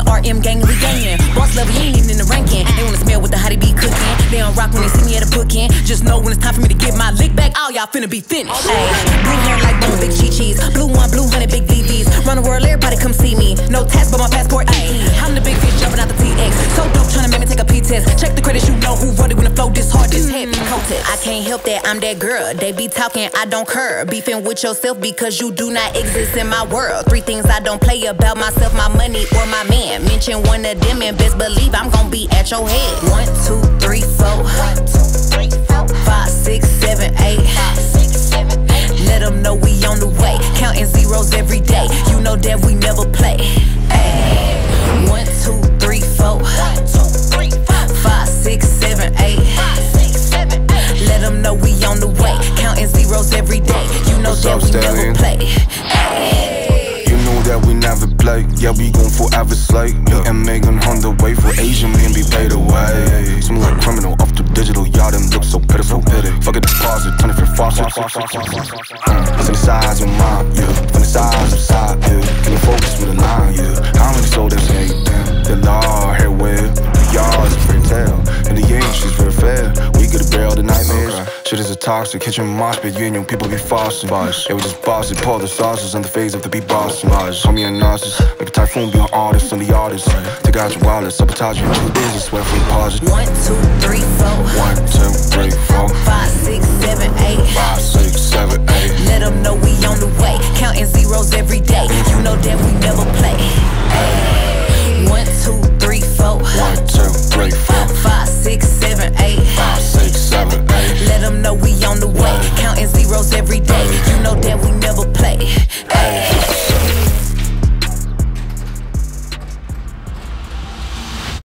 RM gang, we gangin'. Boss level, he ain't even in the ranking. They wanna smell what the hottie be cooking. They don't rock when they see me at a bookin'. Just know when it's time for me to get my lick back, all y'all finna be finished. Ayy, blue hair like bone, big chi-chis. Blue one, blue honey, big DDs. Run the world, everybody come see me. No tax, but my passport, ayy. I'm the big fish jumping out the TX. So dope, tryna make me take a P-test. Check the credits, you know who wrote it when the flow this hard, this heavy. Coated. I can't help that, I'm that girl. They be talking, I don't care. Beefing with yourself because you do not exist in my world. 3 things I don't play about myself, my money, or my man. Mention one of them and best believe I'm gon' be at your head. 1, 2, 3, 4. 5, 6, 7, 8. Let them know we on the way. Counting zeros every day. You know that we never play. Ay. 1, 2, 3, 4. 5, 6, 7, 8. Let them know we on the way. Counting zeros every day. You know that we never play. Ay. You know that we never play. Yeah, we gon' forever slay. Me and Megan on the way for Asian men be paid away. Some like criminal off the digital. Y'all them look so pitiful. Fuck a deposit, 25 faucet. Synthesize your mind, yeah. From the size of side, yeah. Can you focus with a line, yeah? How many soldiers hate them? The law, hair web. Y'all is a fairy tale. In the end, she's very fair. We get a barrel the nightmares. Shit is a toxic kitchen mosh pit. You and your people be fossing. Yeah, we just boss it. Pour the sauces on the phase of the beat bossing. Call me a narcissist. Make a typhoon be an artist. I'm the artist. Take out your wallet. Sabotage your true business. Swear for pauses. 1, 2, 3, 4. 1, 2, 3, 4. 5, 6, 7, 8. 5, 6, 7, 8. Let them know we on the way. Counting zeros every day. You know that we never play.